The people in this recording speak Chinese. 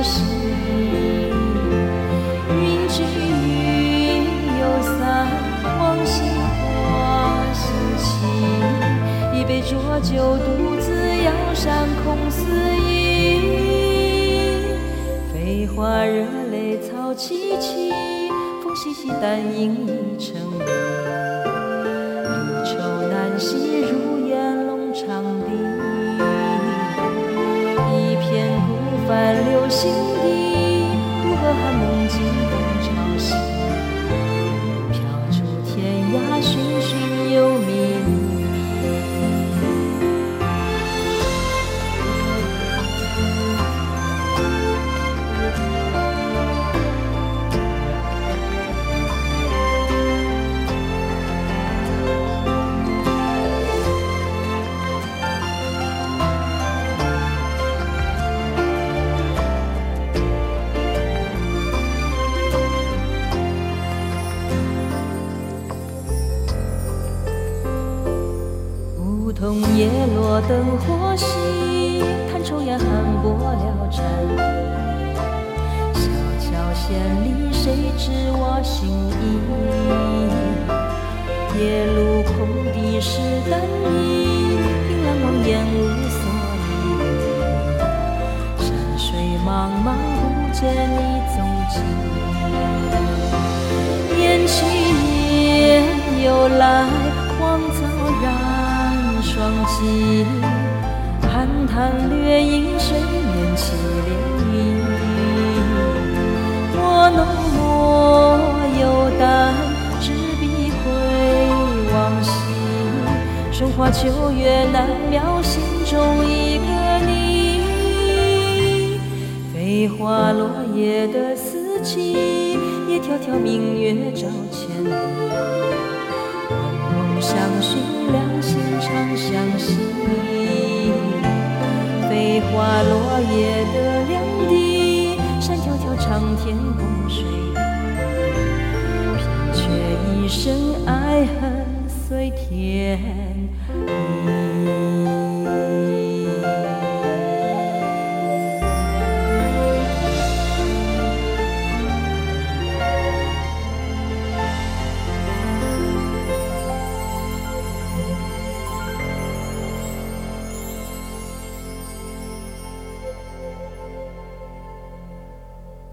息。云聚云又散，往昔花心情。一杯浊酒独自摇山空思忆。飞花热泪草萋萋，风淅淅淡影已成谜。离愁难息如烟笼长笛，一片孤帆流心底，渡河汉梦惊风潮汐。飘出天涯寻寻又觅觅。桐叶落灯火熄，弹抽烟寒薄了禅意。小桥闲离，谁知我心意？夜路空地是单衣，凭栏望眼无所依。山水茫茫，不见你踪迹。烟起烟又来，荒草染双髻，寒潭掠影，谁念起涟漪？我浓墨又淡，执笔回往昔。春花秋月难描，心中一个你。飞花落叶的四季，也迢迢明月照千里。梦梦相寻，两心长相惜。飞花落叶的两地，山迢迢长天共水平，却一生爱恨随天。